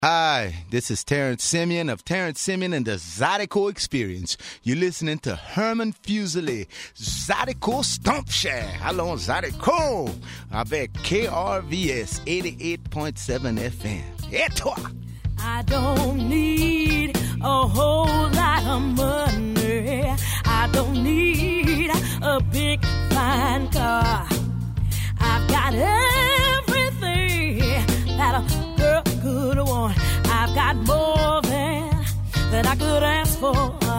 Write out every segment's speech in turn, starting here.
Hi, this is Terrence Simeon of Terrence Simeon and the Zydeco Experience. You're listening to Herman Fuseli, Zydeco Stompshare. Allons, Zydeco, avec KRVS 88.7 FM. Et toi? I don't need a whole lot of money. I don't need a big fine car. I've got everything that a girl could want. I've got more than I could ask for.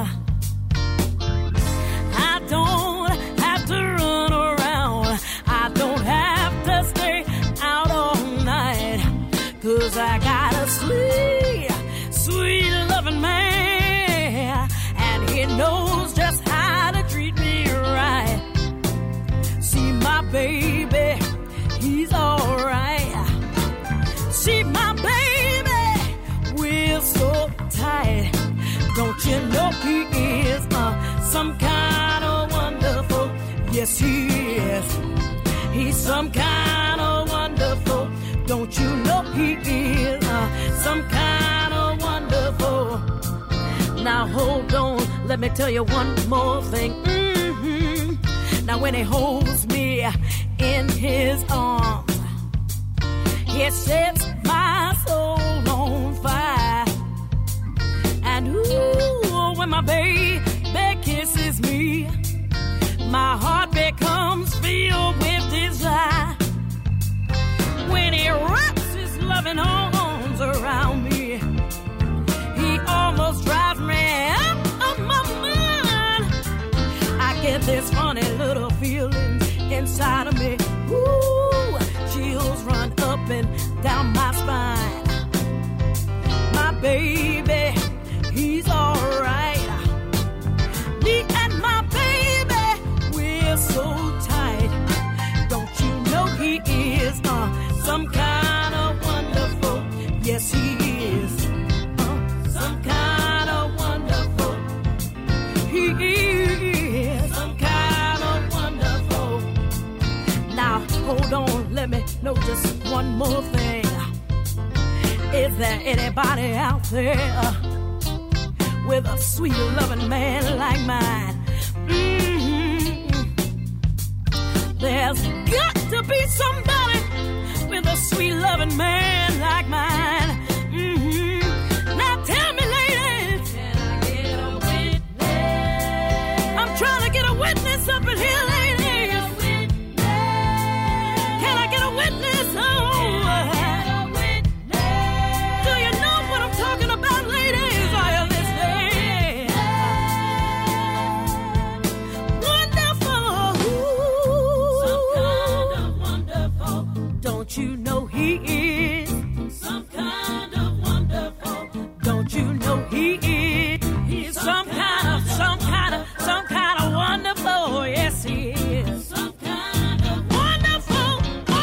I don't have to run around. I don't have to stay out all night. 'Cause I got a sweet loving man, and he knows just how to treat me right. See my baby, he's alright. See my baby, we're so tight. Don't you know he is some kind of wonderful? Yes, he is. He's some kind of wonderful. Don't you know he is some kind of wonderful? Now hold on, let me tell you one more thing. Now when he holds me in his arms, he sets my soul on fire. And ooh, when my baby kisses me, my heart becomes filled with desire. When he wraps his loving arms around me, he almost drives me out of my mind. I get this funny little feeling inside of me. Ooh, chills run up and down my spine. My baby, he's alright. Me and my baby, we're so tight. Don't you know he is some kind of wonderful? Yes, he is some kind of wonderful. He is some kind of wonderful. Now, hold on, let me know just one more thing. Is there anybody out there with a sweet loving man like mine? There's got to be somebody with a sweet loving man like mine. Now tell me, ladies, can I get a witness? I'm trying to get a witness up in here, ladies. Can I get a witness? Oh, do you know what I'm talking about, ladies? Are you listening? Wonderful. Some kind of wonderful. Don't you know he is some kind of wonderful? Don't you know he is? He's some kind of wonderful. Yes, he is. Some kind of wonderful,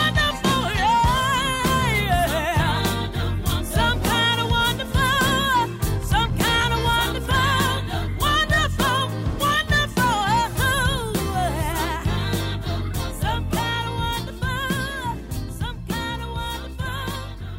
yeah. Some kind of wonderful, some kind of wonderful, wonderful. Some kind of wonderful, some kind of wonderful.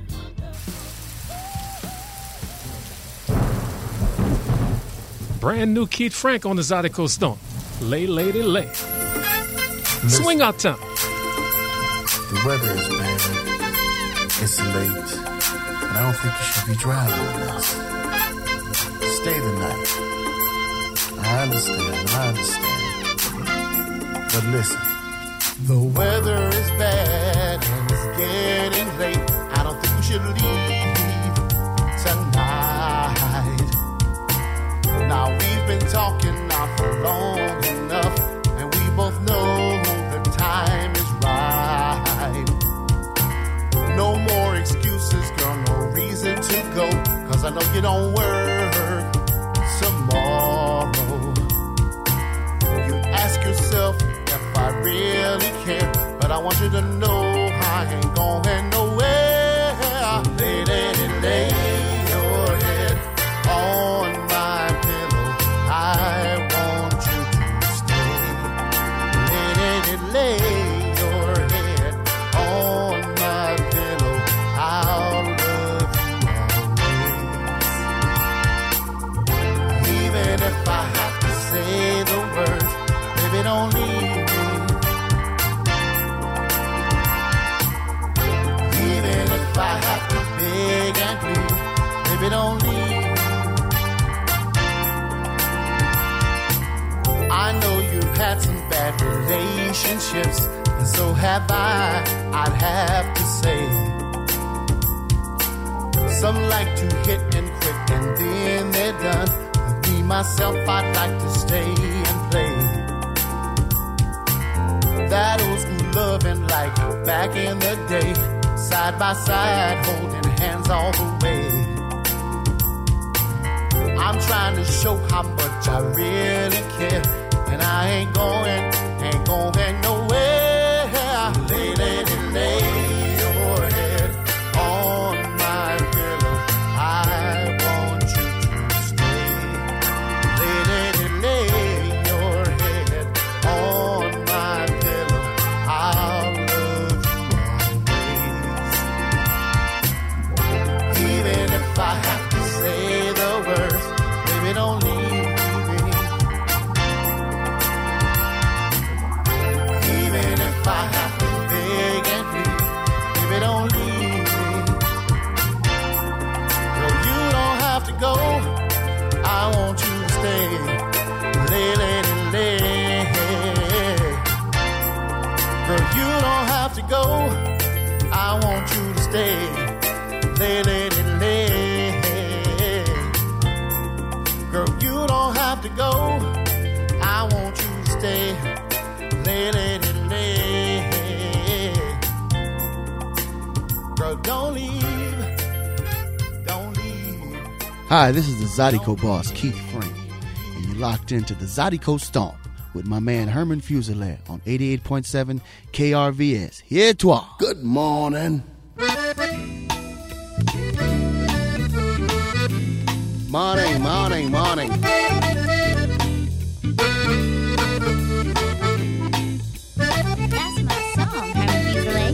Brand new Keith Frank on the Zydeco Stomp. Lay, lady, lay. Swing out town. The weather is bad. It's late. And I don't think you should be driving with us. Stay the night. I understand. But listen. The weather is bad and it's getting late. I don't think we should leave tonight. Now we've been talking now for long enough, and we both know the time is right. No more excuses, girl, no reason to go, 'cause I know you don't work tomorrow. You ask yourself if I really care, but I want you to know I ain't going nowhere. Lady, lay your head on my pillow. I want you to stay. Lady, lay your head on my pillow. I'll love you relationships, and so have I'd have to say. Some like to hit and quit and then they're done. But me, myself, I'd like to stay and play. That old school loving like back in the day. Side by side, holding hands all the way. I'm trying to show how much I really care. And I ain't going nowhere. Lay, lady, lay your head on my pillow. I want you to stay. Lay, lady, lay your head on my pillow. I'll love you always. Even if I have to say the words, baby, don't leave. I have to beg and plead, baby, don't leave me. Girl, you don't have to go, I want you to stay. Lay, lady, lay. Girl, you don't have to go, I want you to stay. Lay, lady, lay. Girl, you don't have to go, I want you to stay. Lay, lady, don't leave, don't leave. Hi, this is the Zydeco boss, Keith Frank, and you're locked into the Zydeco Stomp with my man Herman Fuselier on 88.7 KRVS. Here toi. Good morning. Morning, morning, morning. That's my song, Herman Fuselier.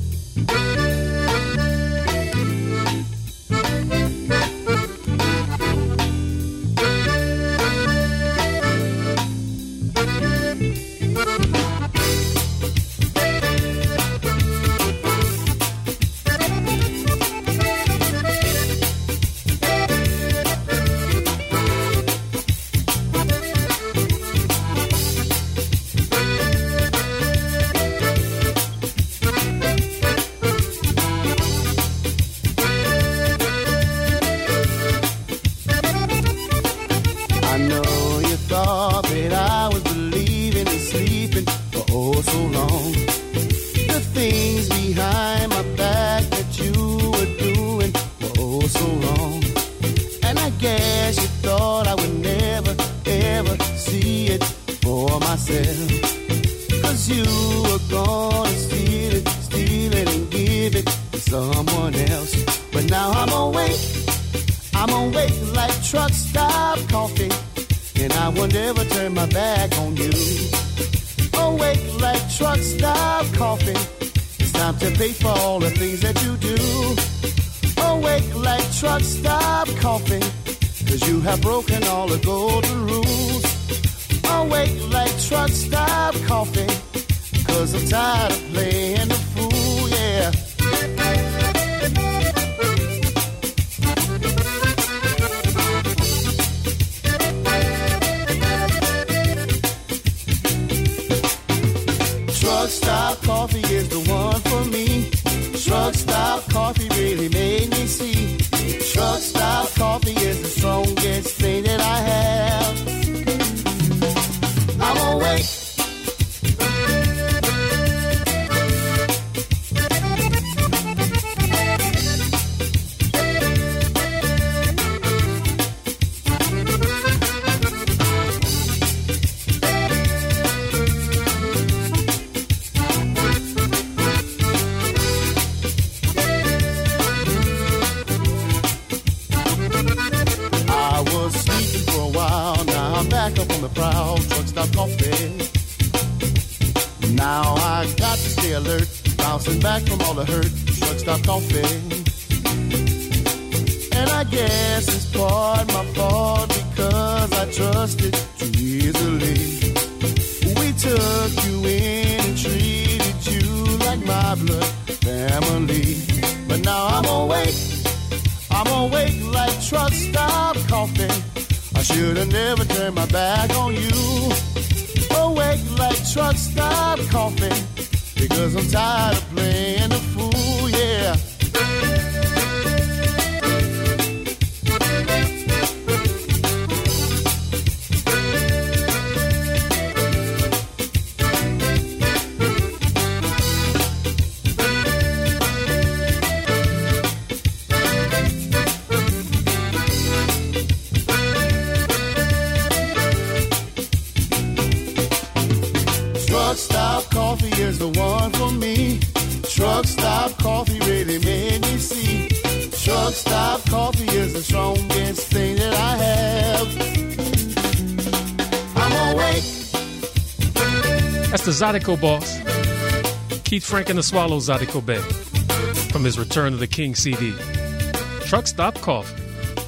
Broken all the golden rules. Awake like truck stop coffee, 'cause I'm tired of playing the fool, yeah. Truck stop coffee is the one for me. Truck stop coffee really made me see. Truck stop coffee is the strongest thing that I have. I'm awake. Now I got to stay alert, bouncing back from all the hurt, truck stop coffee. And I guess it's part my fault because I trusted too easily. We took you in and treated you like my blood family. But now I'm awake like truck stop coffee. I should have never turned my back on you. awake like truck stop coffee, because I'm tired of playing the fool, yeah. Truck stop coffee is the one for me. Truck stop coffee really made me see. Truck stop coffee is the strongest thing that I have. I'm awake. That's the Zydeco boss, Keith Frank and the Swallows, Zydeco Band, from his Return of the King CD. Truck Stop Coffee.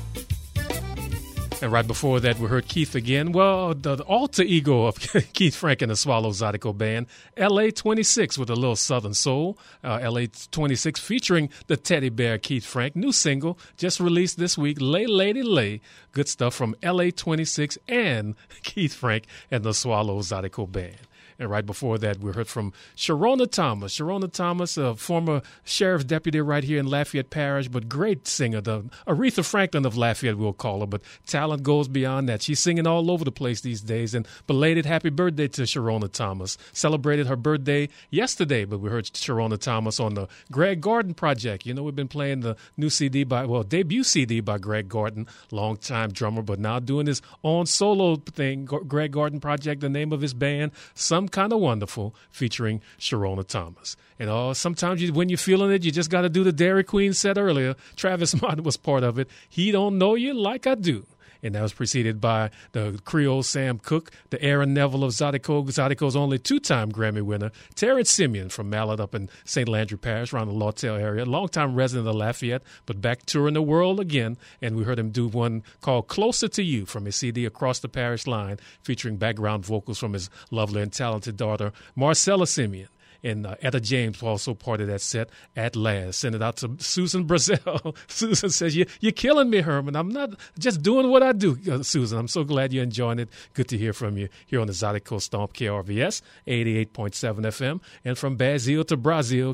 And right before that, we heard Keith again. Well, the alter ego of Keith Frank and the Swallows Zydeco Band, LA 26 with a little Southern soul. LA 26 featuring the teddy bear Keith Frank. New single just released this week, Lay Lady Lay. Good stuff from LA 26 and Keith Frank and the Swallows Zydeco Band. And right before that, we heard from Sharona Thomas. Sharona Thomas, a former sheriff's deputy right here in Lafayette Parish, but great singer. The Aretha Franklin of Lafayette, we'll call her, but talent goes beyond that. She's singing all over the place these days. And belated happy birthday to Sharona Thomas. Celebrated her birthday yesterday, but we heard Sharona Thomas on the Greg Gordon Project. You know, we've been playing the new CD debut CD by Greg Gordon, longtime drummer, but now doing his own solo thing, Greg Gordon Project, the name of his band, Some Kind of Wonderful, featuring Sharona Thomas. And sometimes when you're feeling it, you just got to do the Dairy Queen said earlier. Travis Martin was part of it. He don't know you like I do. And that was preceded by the Creole Sam Cooke, the Aaron Neville of Zydeco, Zydeco's only two-time Grammy winner, Terrence Simeon from Mallet up in St. Landry Parish, around the Lawtell area, longtime resident of Lafayette, but back touring the world again. And we heard him do one called Closer to You from his CD Across the Parish Line, featuring background vocals from his lovely and talented daughter, Marcella Simeon. And Etta James also part of that set at last. Send it out to Susan Brazel. Susan says, you're killing me, Herman. I'm not just doing what I do, Susan. I'm so glad you're enjoying it. Good to hear from you here on the Zydeco Stomp, KRVS, 88.7 FM. And from Brazil to Brazil,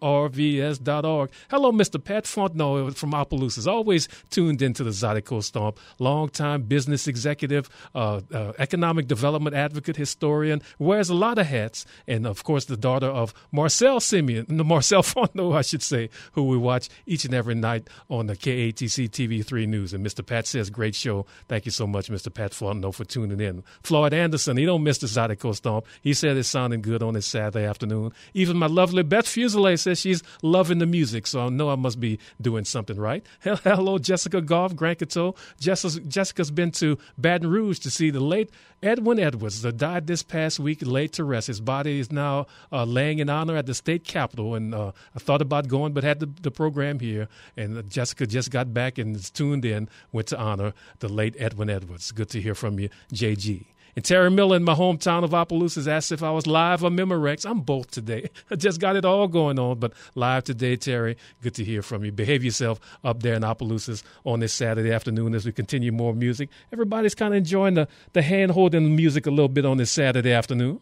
KRVS.org. Hello, Mr. Pat Fontenot from Opelousas. Always tuned into the Zydeco Stomp. Longtime business executive, economic development advocate, historian. Wears a lot of hats. And, of course, the daughter of Marcel Fontenot, I should say, who we watch each and every night on the KATC TV3 News. And Mr. Pat says, great show. Thank you so much, Mr. Pat Fontenot, for tuning in. Floyd Anderson, he don't miss the Zydeco Stomp. He said it's sounding good on this Saturday afternoon. Even my lovely Beth Fuselier says she's loving the music, so I know I must be doing something right. Hello, Jessica Goff, Grand Coteau. Jessica's been to Baton Rouge to see the late Edwin Edwards, that died this past week, laid to rest. His body is now laying in honor at the state capitol, and I thought about going, but had the program here, and Jessica just got back and is tuned in, went to honor the late Edwin Edwards. Good to hear from you, JG. And Terry Miller in my hometown of Opelousas asked if I was live or Memorex. I'm both today. I just got it all going on, but live today, Terry. Good to hear from you. Behave yourself up there in Opelousas on this Saturday afternoon as we continue more music. Everybody's kind of enjoying the hand-holding music a little bit on this Saturday afternoon.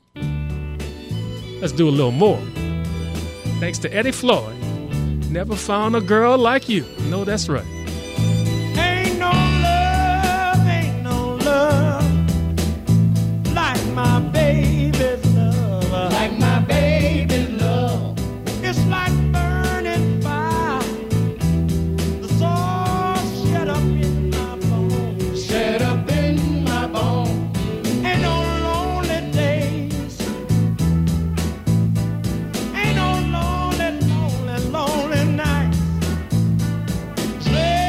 Let's do a little more. Thanks to Eddie Floyd. Never found a girl like you. No, that's right. Ain't no love like my baby's love. Like my baby's love. It's like burning fire. The soul shut up in my bones. Shut up in my bones. Ain't no lonely days. Ain't no lonely nights.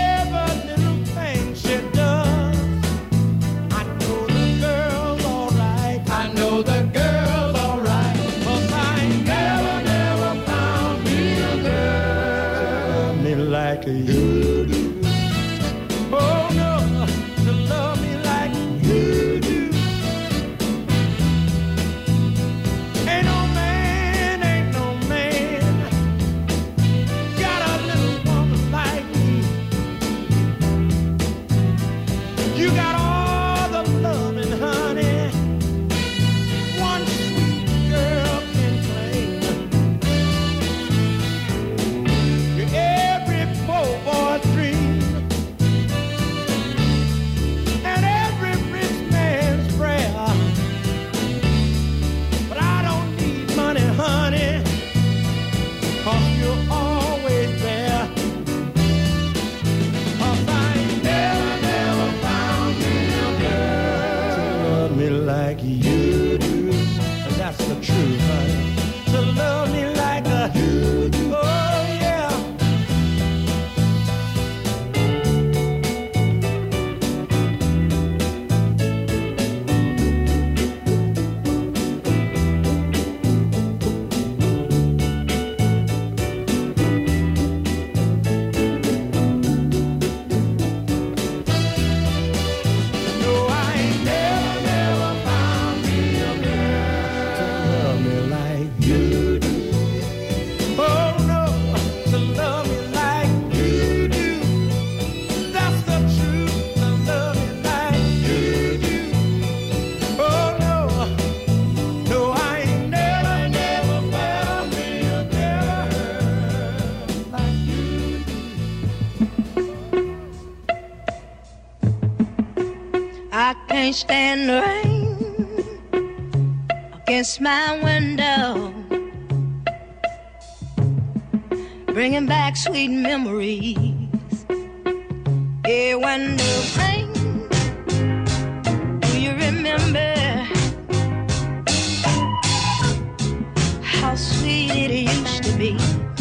I can't stand the rain against my window, bringing back sweet memories. Yeah, when the rain, do you remember how sweet it used to be?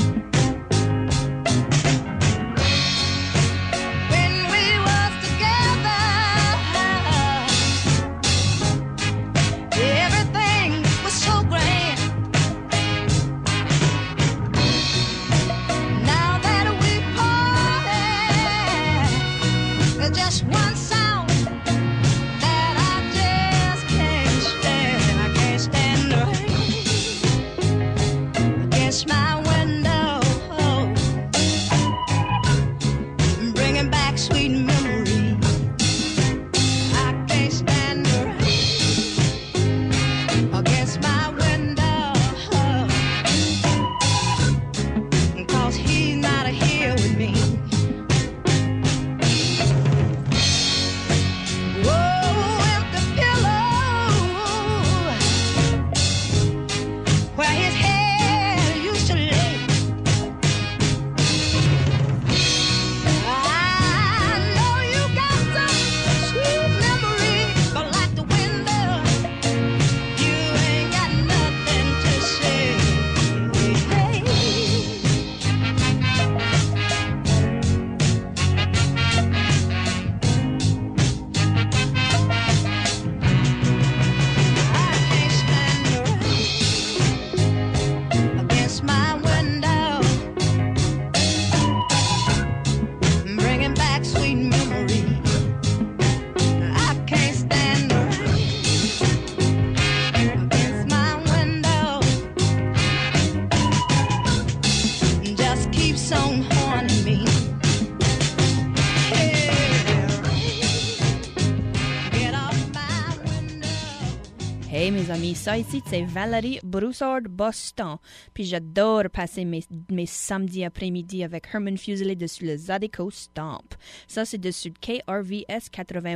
Hey mes amis, ça ici c'est Valérie Broussard-Boston. Puis j'adore passer mes samedis après-midi avec Herman Fuseli dessus le Zydeco Stomp. Ça c'est dessus de KRVS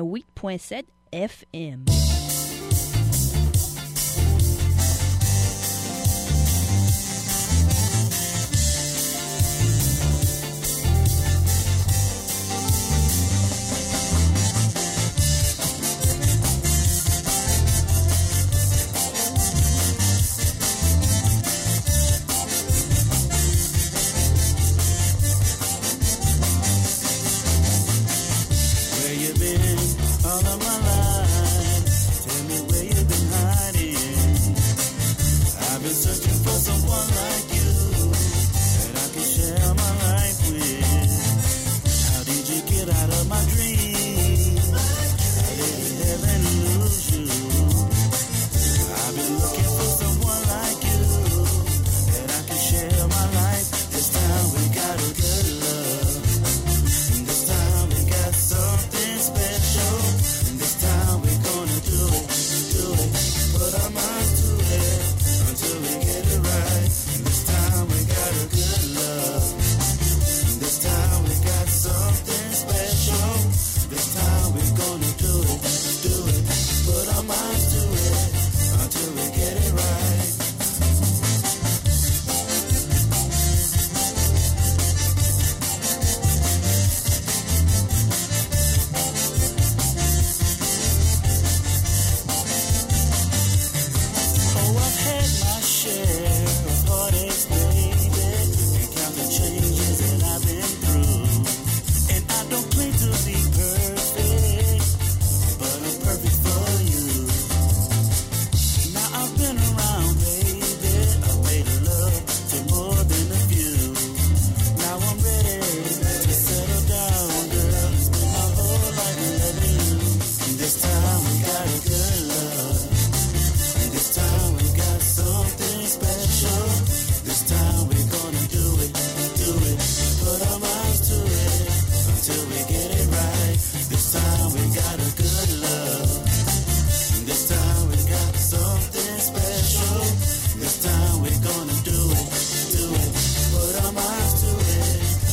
88.7 FM.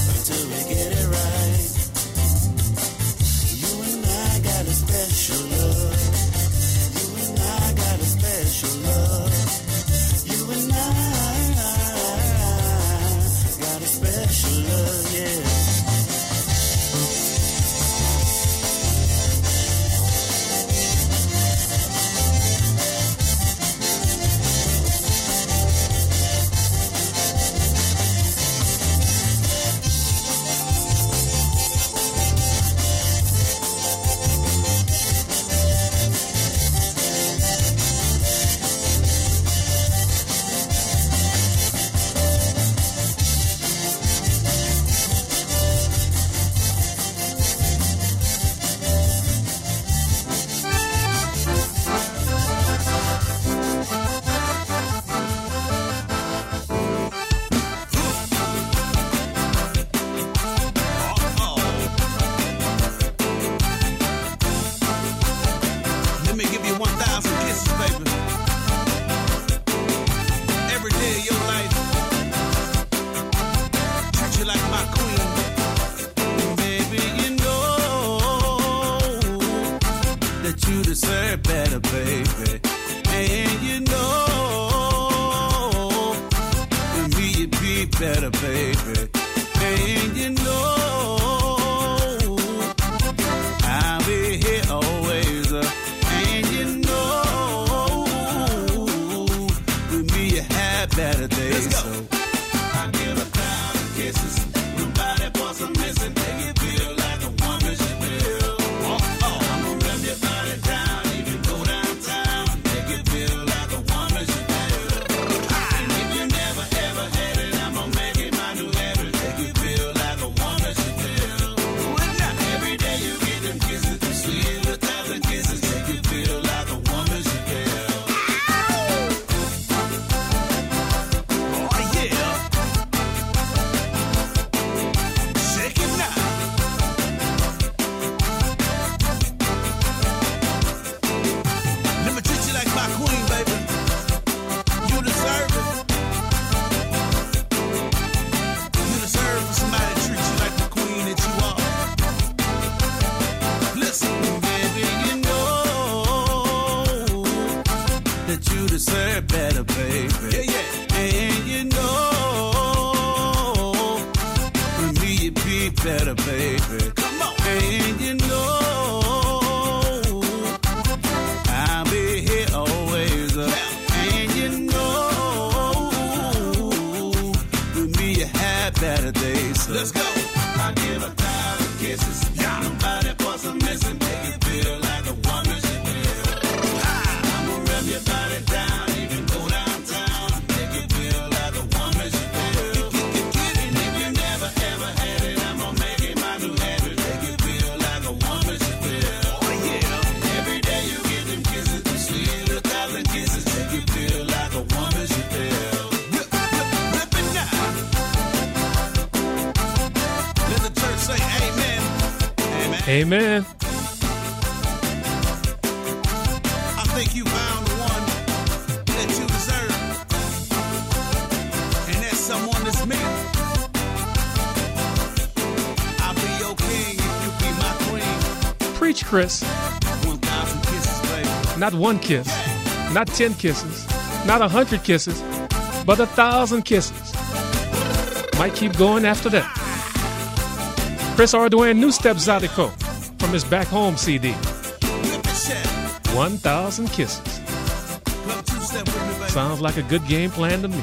Special love. special love. You and I got a special love, yeah. Amen. I think you found the one that you deserve. And that's someone that's me. I'll be your king if you be my queen. Preach, Chris. 1,000 kisses, baby. Not one kiss, not 10 kisses, not 100 kisses, but 1,000 kisses. Might keep going after that. Chris Ardoin, New Step Zydeco from his Back Home CD. 1,000 kisses. Sounds like a good game plan to me.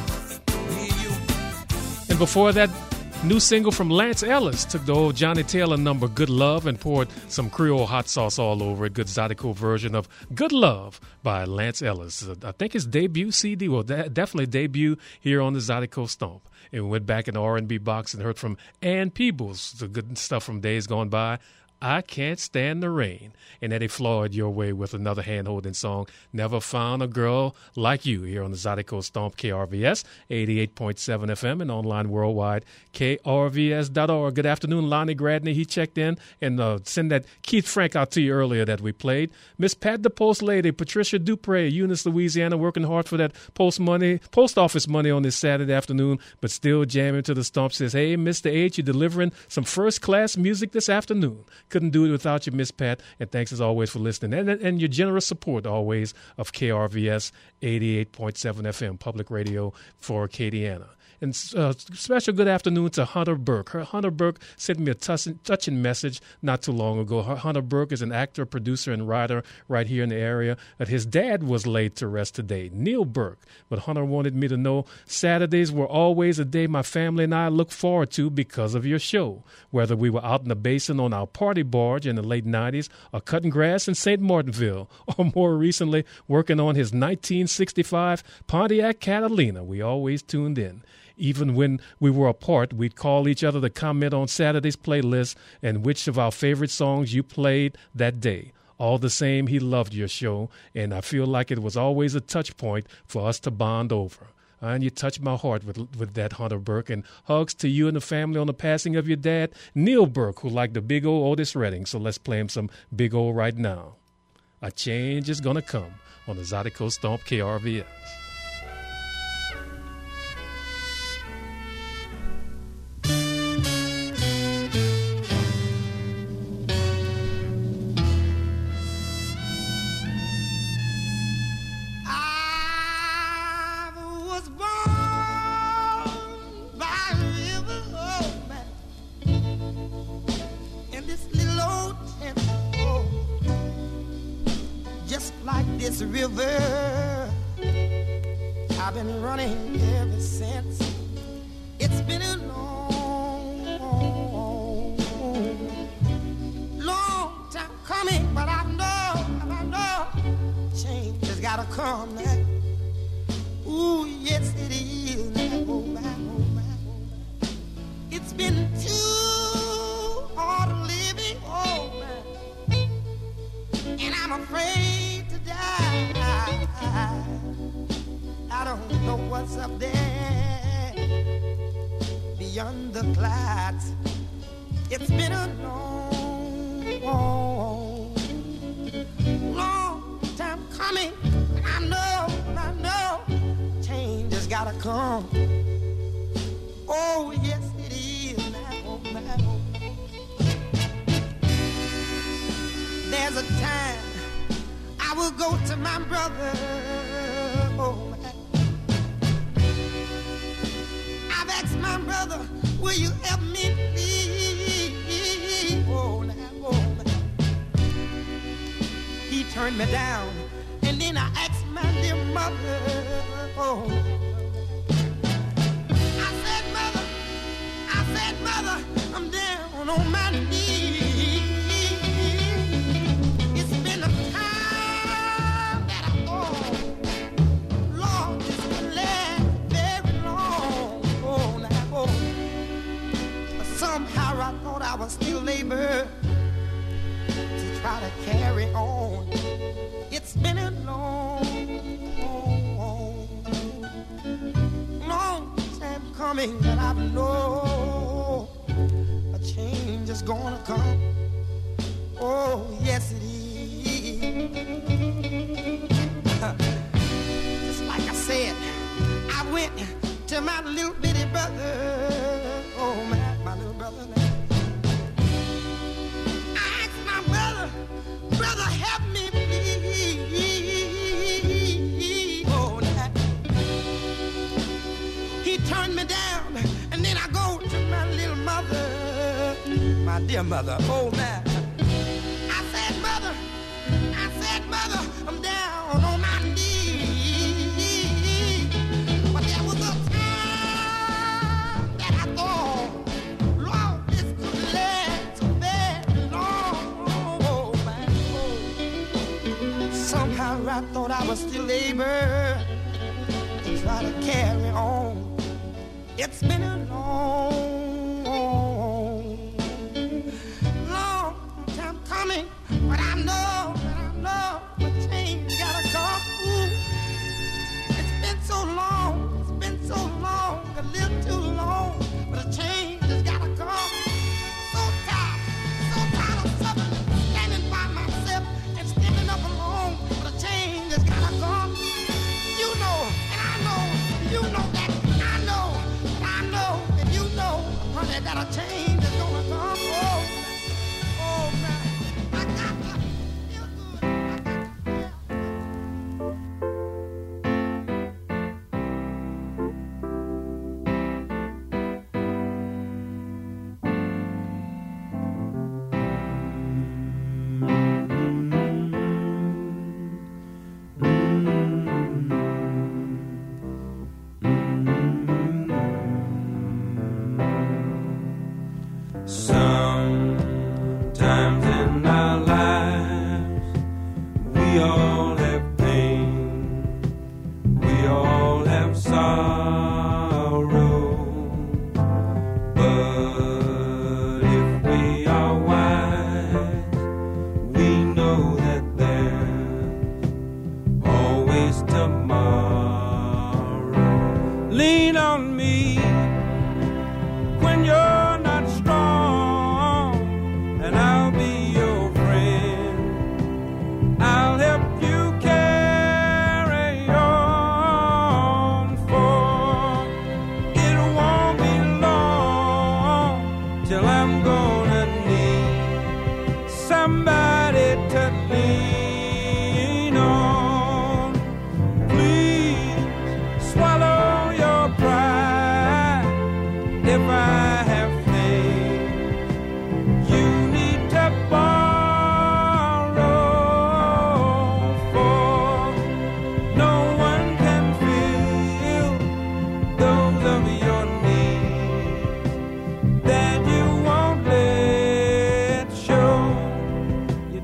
And before that, new single from Lance Ellis took the old Johnny Taylor number Good Love and poured some Creole hot sauce all over it. Good Zydeco version of Good Love by Lance Ellis. I think his debut CD, well, definitely debut here on the Zydeco Stomp. And we went back in the R&B box and heard from Ann Peebles, the good stuff from days gone by. I Can't Stand the Rain. And Eddie Floyd your way with another hand-holding song, Never Found a Girl Like You, here on the Zydeco Stomp, KRVS, 88.7 FM, and online worldwide, krvs.org. Good afternoon, Lonnie Gradney. He checked in and sent that Keith Frank out to you earlier that we played. Miss Pat the Post Lady, Patricia Dupre, Eunice, Louisiana, working hard for that post office money on this Saturday afternoon, but still jamming to the Stomp, says, hey, Mr. H, you're delivering some first-class music this afternoon. Couldn't do it without you, Miss Pat. And thanks as always for listening and your generous support always of KRVS 88.7 FM, public radio for Acadiana. And special good afternoon to Hunter Burke. Hunter Burke sent me a touching message not too long ago. Hunter Burke is an actor, producer, and writer right here in the area. That his dad was laid to rest today, Neil Burke. But Hunter wanted me to know Saturdays were always a day my family and I look forward to because of your show. Whether we were out in the basin on our party barge in the late 90s or cutting grass in St. Martinville, or more recently working on his 1965 Pontiac Catalina, we always tuned in. Even when we were apart, we'd call each other to comment on Saturday's playlist and which of our favorite songs you played that day. All the same, he loved your show, and I feel like it was always a touch point for us to bond over. And you touched my heart with that, Hunter Burke. And hugs to you and the family on the passing of your dad, Neil Burke, who liked the big old Otis Redding. So let's play him some big old right now. A change is gonna come on the Zydeco Stomp KRVS. This river, I've been running ever since. It's been a long time coming, but I know change has gotta come now. Ooh, yes it is now. Oh my, oh my, oh my. It's been too hard living, oh my, and I'm afraid to die. I don't know what's up there beyond the clouds. It's been a long time coming. I know, change has gotta come. Oh yes it is now. Oh, my, oh. There's a time I will go to my brother. Oh my. I've asked my brother, will you help me please? Oh now, oh my. He turned me down, and then I asked my dear mother. Oh. I said, mother, I'm down on my knees. Somehow I thought I was still able to try to carry on. It's been a long time coming, but I know a change is gonna come. Oh, yes it is. Just like I said, I went to my little bitty brother. Oh, my little brother. I asked my brother, help me please. Oh, now. He turned me down, and then I go to my little mother, my dear mother. Oh, now. I said, mother, I'm down on my knees. But there was a time that I thought, Lord, this could last so very long. Oh, my Lord. Somehow I thought I was still able to try to carry on. It's been a long time coming, but I know the change gotta come. Ooh, it's been so long, a little too long, but a change has gotta come. So tired of suffering, standing by myself and standing up alone, but a change has gotta come. You know, and I know, you know that, and I know, and you know, honey, that a change is gonna come. Oh, man.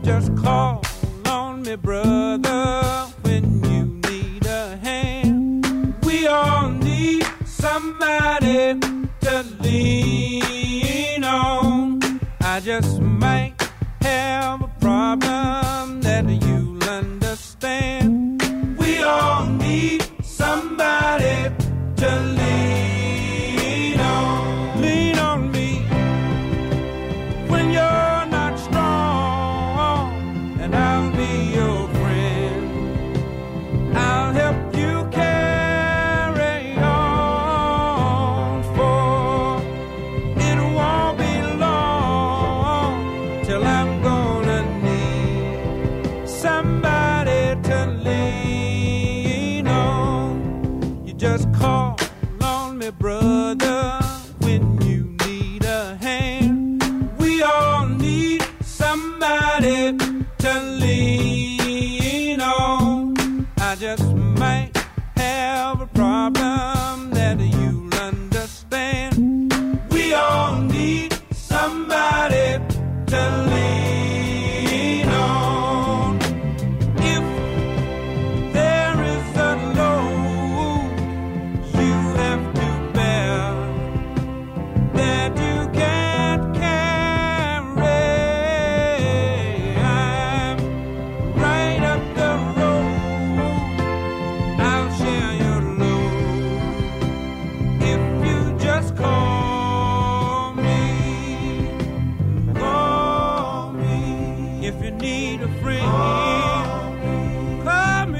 just call on me, brother, when you need a hand. We all need somebody to lean on. I just might have a problem that you'll understand. We all need somebody to lean on. Lean on me when you're not strong, and I'll be your friend. I'll help you carry on, for it won't be long till I'm gonna need somebody to lean on. You just call on me, brother, when you need a hand. We all need somebody to lean on. I just might have a problem that you'll understand. We all need somebody to lean on. If there is a load you have to bear that you can't carry, I'm right up the road. I'll share your load if you just call me. Call me if you need a friend. Call me,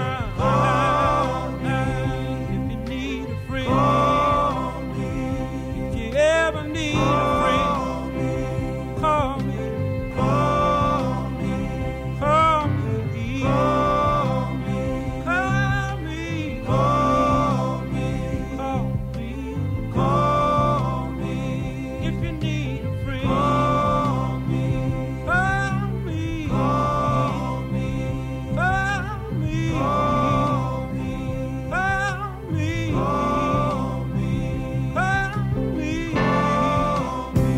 if you need a friend. If you ever need a friend, call me. Call me. Call me. Call me. Call me. Call me. Call me. If you need a friend, call me. Call me. Call me. Call me. Call me. Call me. Call me. Call me.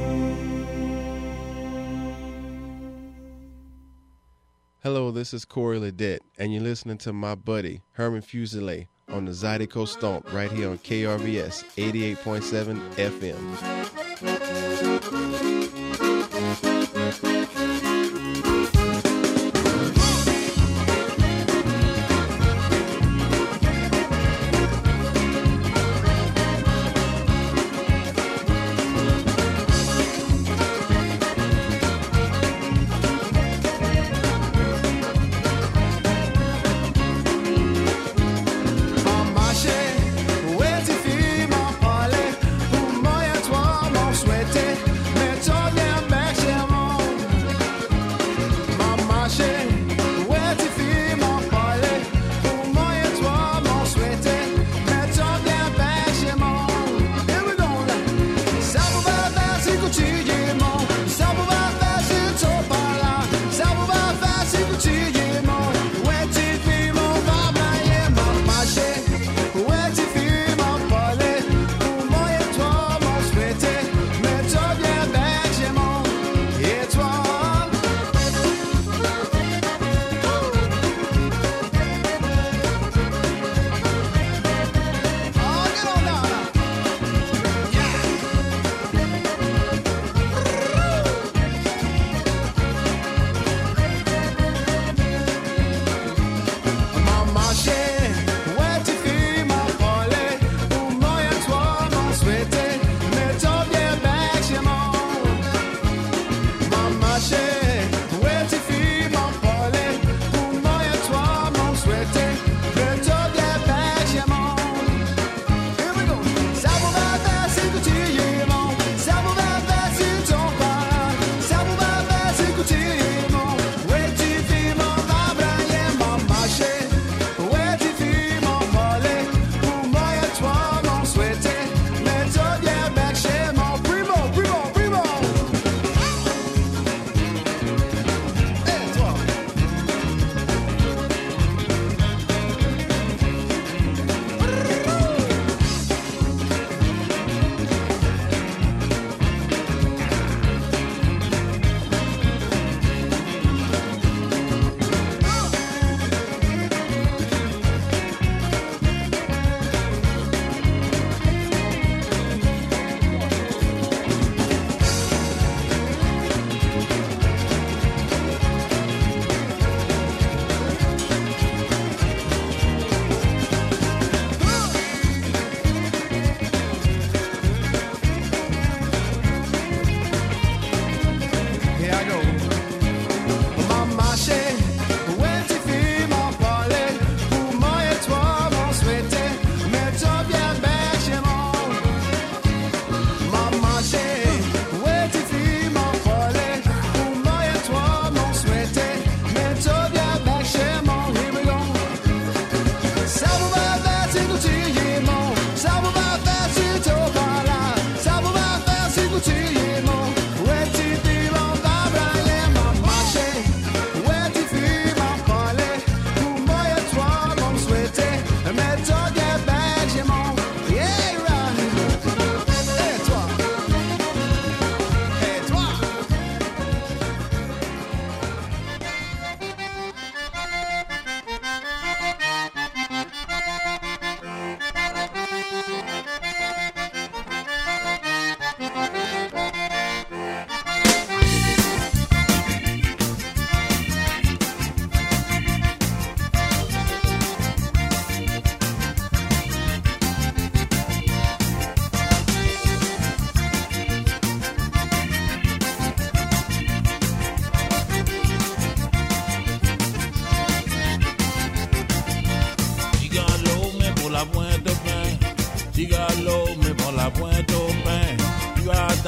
Hello, this is Corey Ledette, and you're listening to my buddy Herman Fuselier on the Zydeco Stomp right here on KRVS 88.7 FM. En marché, où est-il filles m'en parlaient, pour moi et toi m'en souhaiter, mais ton bien mec chez mon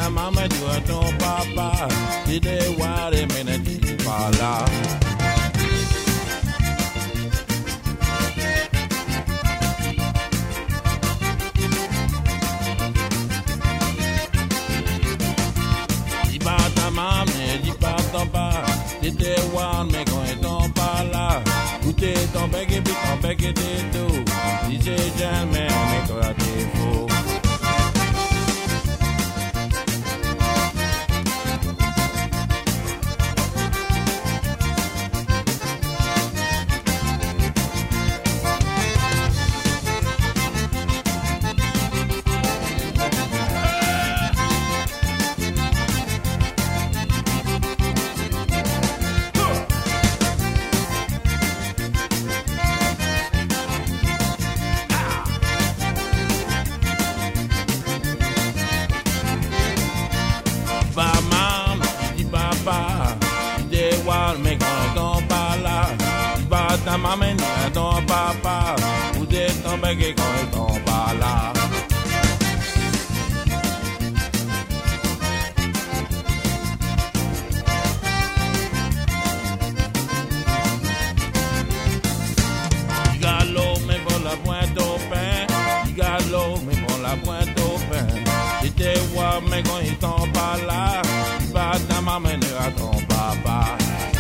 ta maman, dis à ton papa, dis des voir et mène dis par là. Dis pas ta maman, dis pas ton papa, dis des voir mais quand ils sont pas là. Goûtez ton bec et puis ton bec et t'es tout. Si c'est jamais, mais toi t'es faux. Ta maman et ton papa, vous êtes ton bec et quand ils sont pas là. Gigalo, mais pour la pointe au pain. Gigalo, mais pour la pointe au pain. C'était moi, mais quand ils sont pas là. Pas ta maman et ton papa.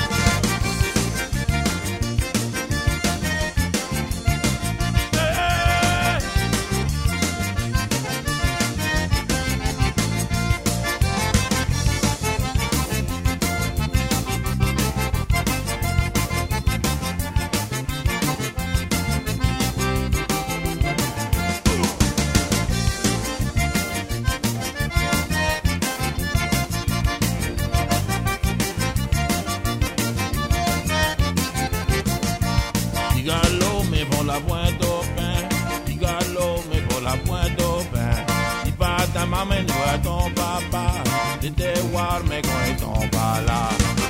Maman, dis à ton papa, t'étais voir, mais quand ils sont pas là.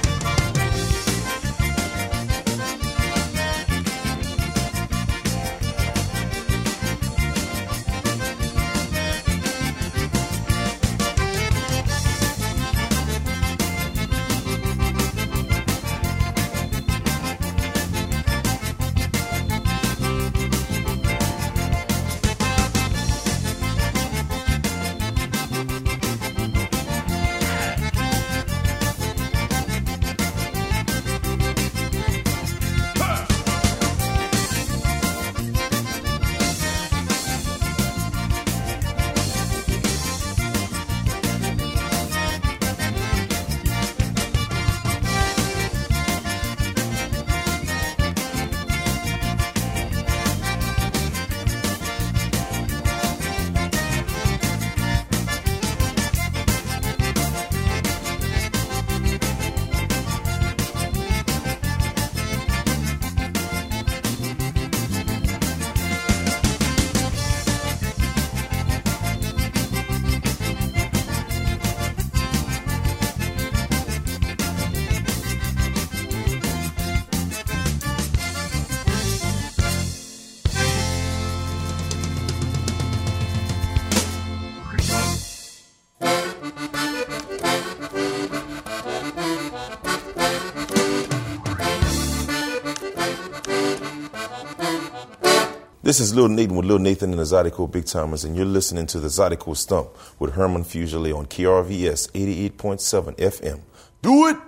This is Lil Nathan with Lil Nathan and the Zydeco Big Timers, and you're listening to the Zydeco Stump with Herman Fusilier on KRVS 88.7 FM. Do it!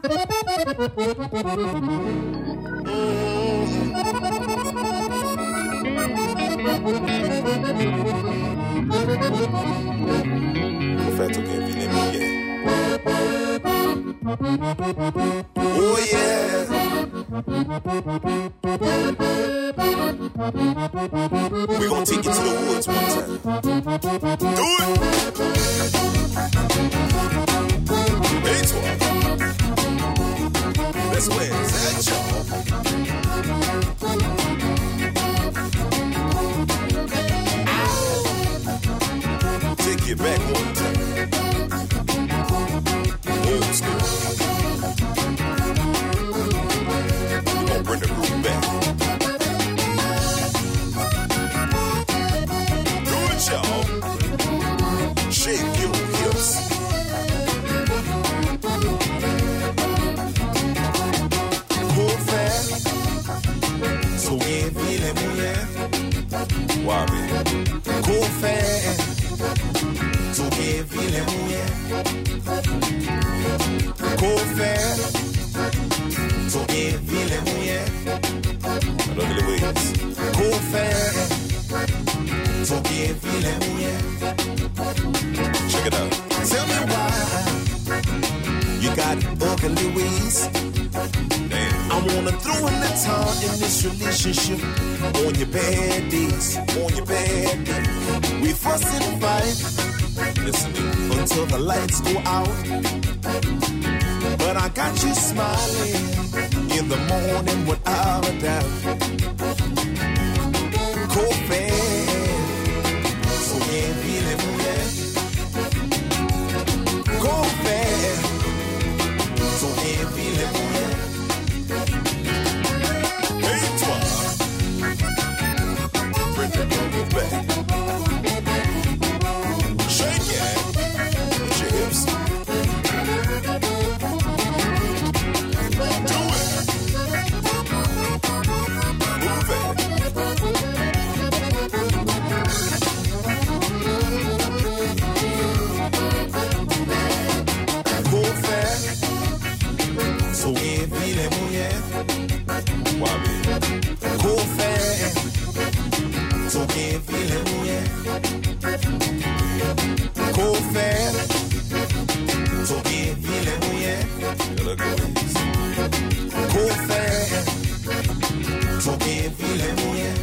Fatto che viene bien. Oh yeah! We gonna take you to the woods one time. Do it! Hey, toi. That's where it's at, y'all. Take you back one time. Old school. We gonna bring the groove back. Do it, y'all. Shake your hips. Confere, tu che vile mujer. Confere, tu che vile mujer. Ugly ways. Confere, tu che vile mujer. Check it out. Tell me why you got ugly ways. Damn. I wanna throw in the towel in this relationship. On your bad days, on your bad days. We fuss and fight, Listen to me. until the lights go out. But I got you smiling in the morning without a doubt. Confere, so bien vile mujer. Confere, so bien vile mujer. Hey, toi. Bring that move back. Shake it with your hips. Do it. Move it. Confere, so bien vile mujer. Why, baby? Confere, so bien vile mujer. Confere, so bien vile mujer. Your ugly ways. Confere, so bien vile mujer.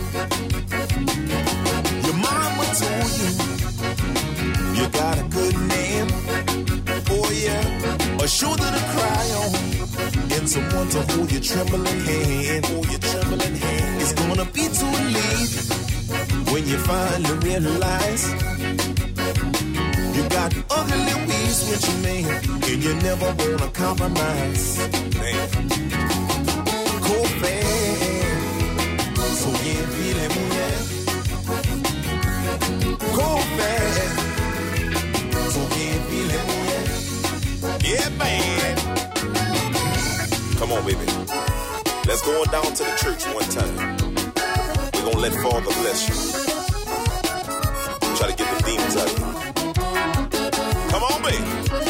Your mama told you you got a good name. Oh yeah, a shoulder to cry on, and someone to hold your trembling hand. Hold your trembling hand. It's gonna be too late when you finally realize you got ugly ways with your man, and you never wanna compromise. Damn. Confere, so bien vile mujer. Confere, so bien vile mujer. Yeah, man. Come on, baby. Let's go on down to the church one time. We're gonna let Father bless you. Try to get the demons out of you. Come on, baby.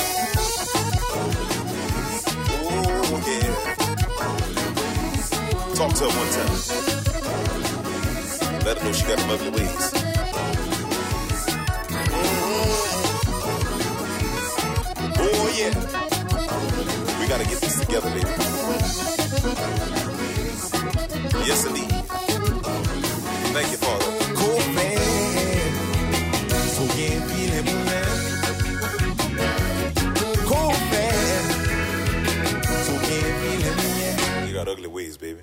Oh, yeah. Talk to her one time. Let her know she got them ugly ways. Oh, yeah. We gotta get this together, baby. Yes, indeed. Thank you, Father. Confere, so bien vile mujer. Confere, so bien vile mujer. You got ugly ways, baby.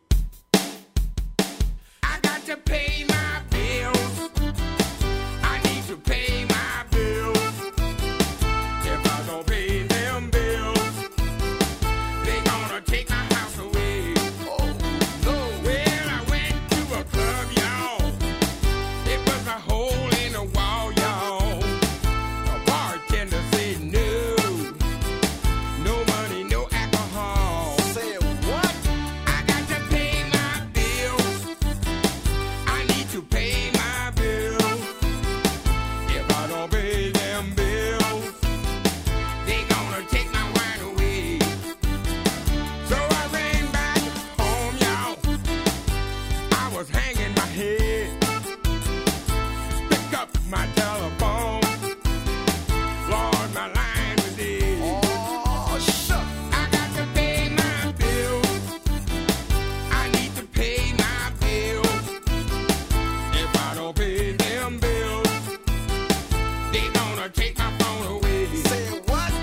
I got to pay my bills. I need to pay my bills. If I don't pay them bills, they gonna take my house away. Oh, no. Well, I went to a club, y'all. It was a hole in the wall, y'all. A bartender said no. No money, no alcohol. Say what? I got to pay my bills. I need to pay my bills. If I don't pay them bills, they gonna take my wine away. So I ran back home, y'all. I was hanging my head. Picked up my telephone. Lord, my line was dead. Oh, shuck. I got to pay my bills. I need to pay my bills. If I don't pay them bills, they gonna take my phone away. Say what?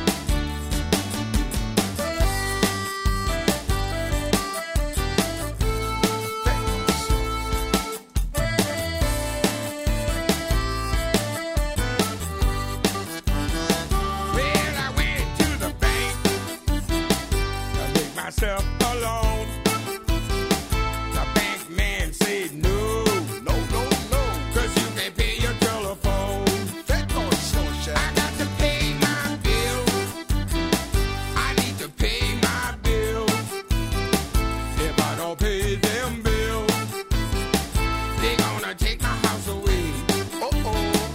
Well, I went to the bank to make myself a loan. The bank man said no, no, no, no, 'cause you can't pay your telephone. That boy so shy. I got to pay my bills. I need to pay my bills. If I don't pay them bills, they gonna take my house away. Uh-oh.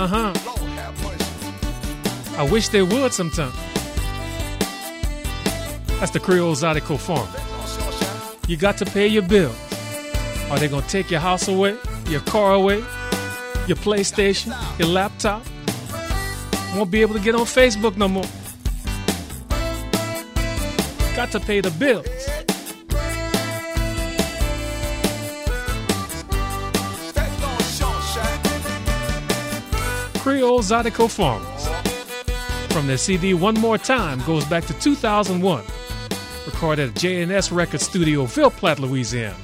Uh-huh. I wish they would sometime. That's the Creole Zydeco Farm. You got to pay your bills. Are they going to take your house away, your car away, your PlayStation, your laptop? Won't be able to get on Facebook no more. Got to pay the bills. Creole Zydeco Farmers. From their CD One More Time goes back to 2001. Recorded at J&S Record Studio, Ville Platte, Louisiana.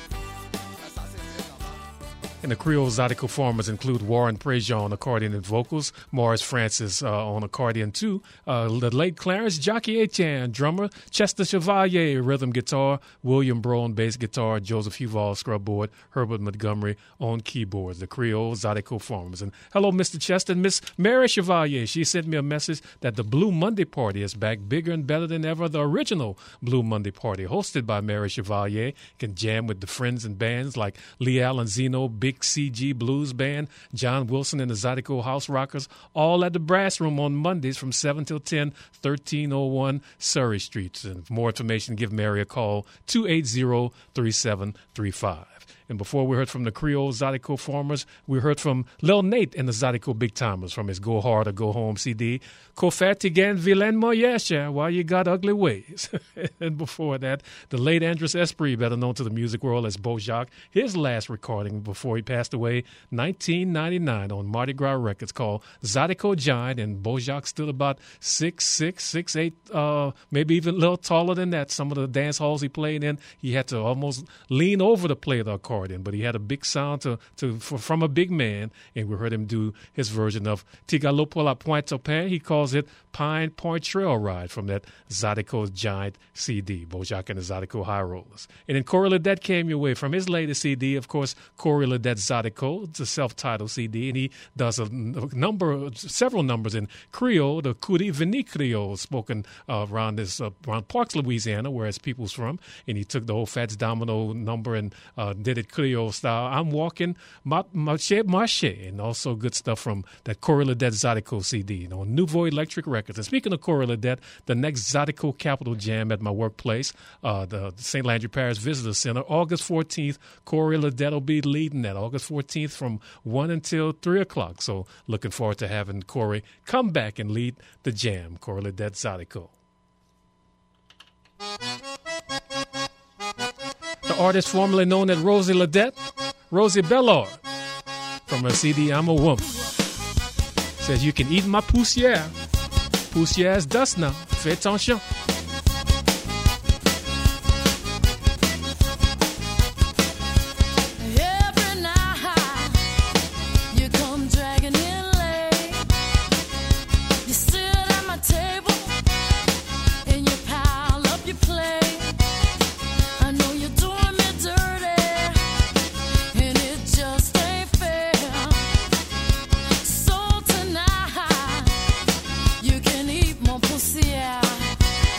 And the Creole Zydeco Farmers include Warren Prejean on accordion and vocals, Morris Francis on accordion too, the late Clarence Jockey Etienne, drummer, Chester Chevalier, rhythm guitar, William Brown, bass guitar, Joseph Huval, scrubboard, Herbert Montgomery on keyboards, the Creole Zydeco Farmers. And hello, Mr. Chester and Miss Mary Chevalier. She sent me a message that the Blue Monday Party is back, bigger and better than ever. The original Blue Monday Party, hosted by Mary Chevalier, can jam with the friends and bands like Lee Allen Zeno, Big CG Blues Band, John Wilson and the Zydeco House Rockers, all at the Brass Room on Mondays from 7 till 10, 1301 Surrey Street. And for more information, give Mary a call, 280-3735. And before we heard from the Creole Zydeco Farmers, we heard from Lil Nate and the Zydeco Big Timers from his Go Hard or Go Home CD. Ko fatigan vilain moyesha, why you got ugly ways. And before that, the late Andres Esprit, better known to the music world as Bojack, his last recording before he passed away, 1999 on Mardi Gras Records, called Zydeco Giant. And Bojack stood about 6'6", 6'8", maybe even a little taller than that. Some of the dance halls he played in, he had to almost lean over to play the accordion, but he had a big sound from a big man, and we heard him do his version of Tigalo pour la Pointe au Pain. He calls it Pine Point Trail Ride from that Zydeco Giant CD, Bojack and the Zydeco High Rollers. And then Corey Ledet came your way from his latest CD, of course, Corey Ledet Zydeco. It's a self-titled CD, and he does several numbers in Creole, the Kuri Vini Creole, spoken around Parks, Louisiana, where his people's from, and he took the old Fats Domino number and did it Creole style. I'm walking marche, and also good stuff from that Corey Ledet Zydeco CD on Nouveau Electric Records. And speaking of Corey Ledet, the next Zydeco Capital Jam at my workplace, the St. Landry Parish Visitor Center, August 14th, Corey Ledet will be leading that, August 14th from 1 until 3 o'clock. So looking forward to having Corey come back and lead the jam, Corey Ledet Zydeco. The artist formerly known as Rosie Ledet, Rosie Bellard, from her CD I'm a Woman, says you can eat my poussière. Poussière is dust now. Fais attention. Every night you come dragging in late. You sit at my table and you pile up your plate. I know you're doing me dirty and it just ain't fair. So tonight you can eat my pussy out.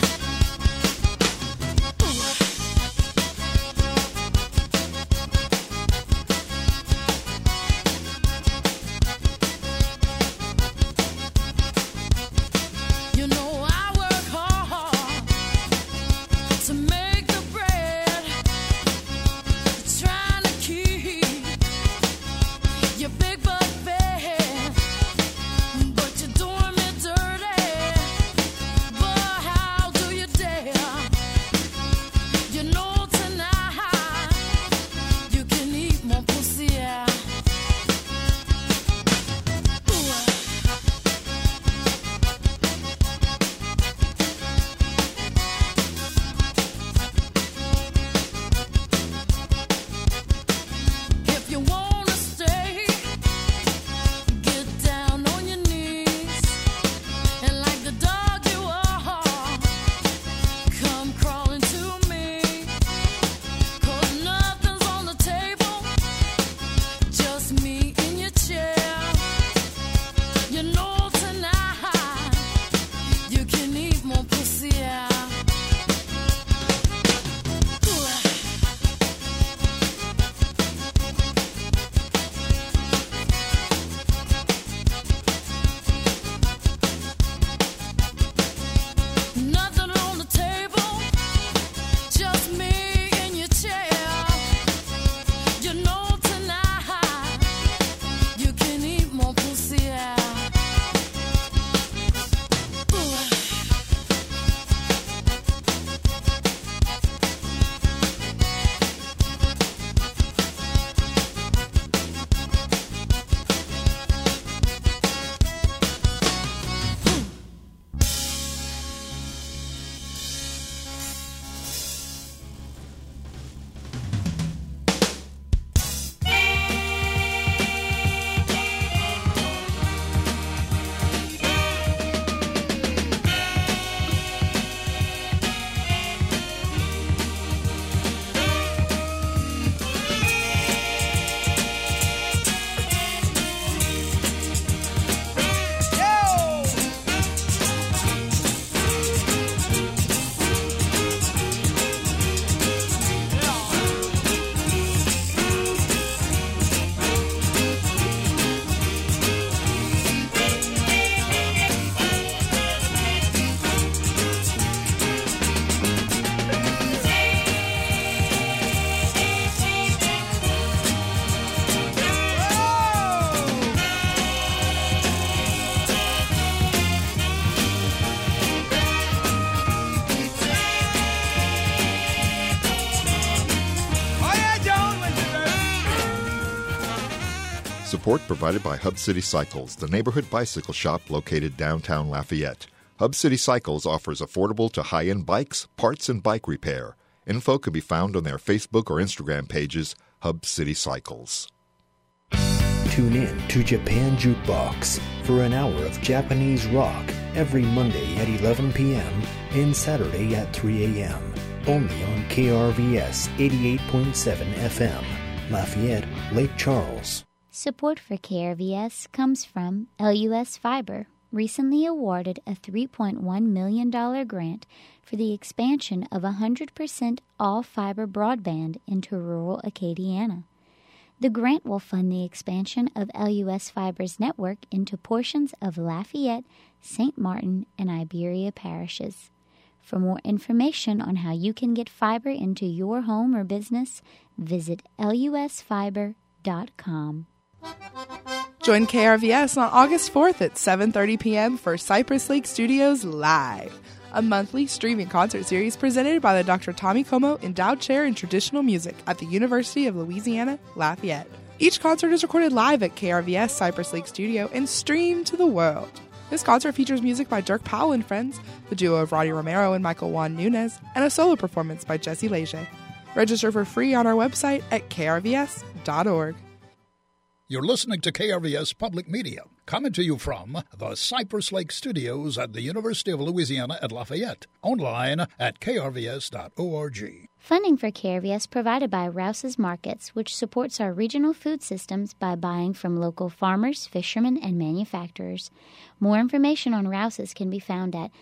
Support provided by Hub City Cycles, the neighborhood bicycle shop located downtown Lafayette. Hub City Cycles offers affordable to high-end bikes, parts, and bike repair. Info can be found on their Facebook or Instagram pages, Hub City Cycles. Tune in to Japan Jukebox for an hour of Japanese rock every Monday at 11 p.m. and Saturday at 3 a.m. Only on KRVS 88.7 FM, Lafayette, Lake Charles. Support for KRVS comes from LUS Fiber, recently awarded a $3.1 million grant for the expansion of 100% all-fiber broadband into rural Acadiana. The grant will fund the expansion of LUS Fiber's network into portions of Lafayette, St. Martin, and Iberia parishes. For more information on how you can get fiber into your home or business, visit lusfiber.com. Join KRVS on August 4th at 7:30 p.m. for Cypress Lake Studios Live, a monthly streaming concert series presented by the Dr. Tommy Como Endowed Chair in Traditional Music at the University of Louisiana, Lafayette. Each concert is recorded live at KRVS Cypress Lake Studio and streamed to the world. This concert features music by Dirk Powell and Friends, the duo of Roddy Romero and Michael Juan Nunez, and a solo performance by Jesse Leger. Register for free on our website at krvs.org. You're listening to KRVS Public Media, coming to you from the Cypress Lake Studios at the University of Louisiana at Lafayette. Online at krvs.org. Funding for KRVS provided by Rouse's Markets, which supports our regional food systems by buying from local farmers, fishermen, and manufacturers. More information on Rouse's can be found at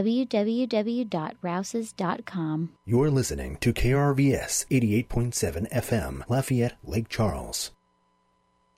www.rouses.com. You're listening to KRVS 88.7 FM, Lafayette, Lake Charles.